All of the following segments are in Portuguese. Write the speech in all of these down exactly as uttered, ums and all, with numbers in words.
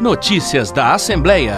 Notícias da Assembleia.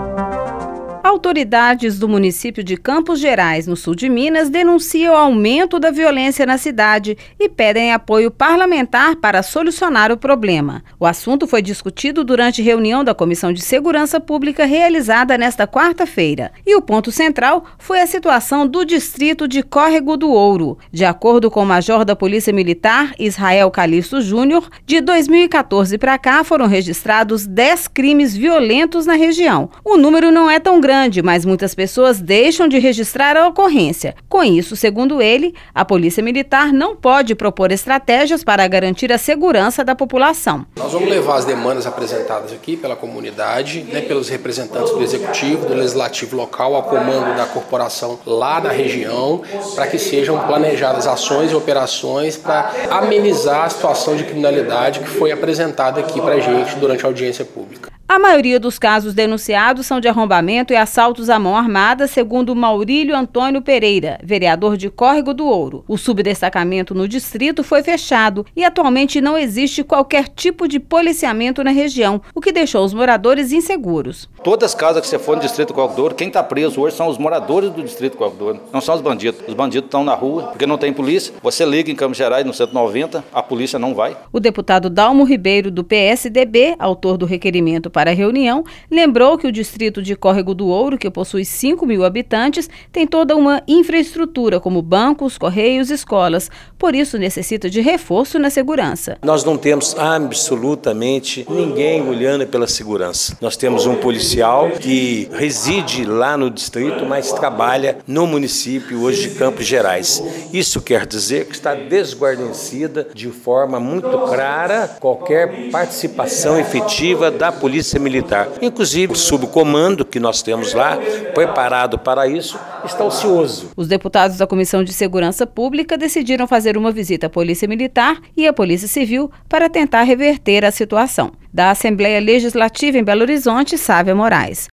Autoridades do município de Campos Gerais, no sul de Minas, denunciam o aumento da violência na cidade e pedem apoio parlamentar para solucionar o problema. O assunto foi discutido durante reunião da Comissão de Segurança Pública realizada nesta quarta-feira. E o ponto central foi a situação do distrito de Córrego do Ouro. De acordo com o major da Polícia Militar, Israel Calixto Júnior, de dois mil e quatorze para cá foram registrados dez crimes violentos na região. O número não é tão grande, mas muitas pessoas deixam de registrar a ocorrência. Com isso, segundo ele, a Polícia Militar não pode propor estratégias para garantir a segurança da população. Nós vamos levar as demandas apresentadas aqui pela comunidade, né, pelos representantes do Executivo, do Legislativo local, ao comando da corporação lá na região, para que sejam planejadas ações e operações para amenizar a situação de criminalidade que foi apresentada aqui para a gente durante a audiência pública. A maioria dos casos denunciados são de arrombamento e assaltos à mão armada, segundo Maurílio Antônio Pereira, vereador de Córrego do Ouro. O subdestacamento no distrito foi fechado e atualmente não existe qualquer tipo de policiamento na região, o que deixou os moradores inseguros. Todas as casas que você for no distrito do Córrego do Ouro, quem está preso hoje são os moradores do distrito do Córrego do Ouro, não são os bandidos. Os bandidos estão na rua porque não tem polícia. Você liga em Campos Gerais no cento e noventa, a polícia não vai. O deputado Dalmo Ribeiro, do P S D B, autor do requerimento para a reunião, lembrou que o distrito de Córrego do Ouro, que possui cinco mil habitantes, tem toda uma infraestrutura, como bancos, correios, escolas. Por isso, necessita de reforço na segurança. Nós não temos absolutamente ninguém olhando pela segurança. Nós temos um policial que reside lá no distrito, mas trabalha no município hoje de Campos Gerais. Isso quer dizer que está desguarnecida de forma muito clara qualquer participação efetiva da Polícia Militar. Inclusive, o subcomando que nós temos lá, preparado para isso, está ocioso. Os deputados da Comissão de Segurança Pública decidiram fazer uma visita à Polícia Militar e à Polícia Civil para tentar reverter a situação. Da Assembleia Legislativa em Belo Horizonte, Sávia Moraes.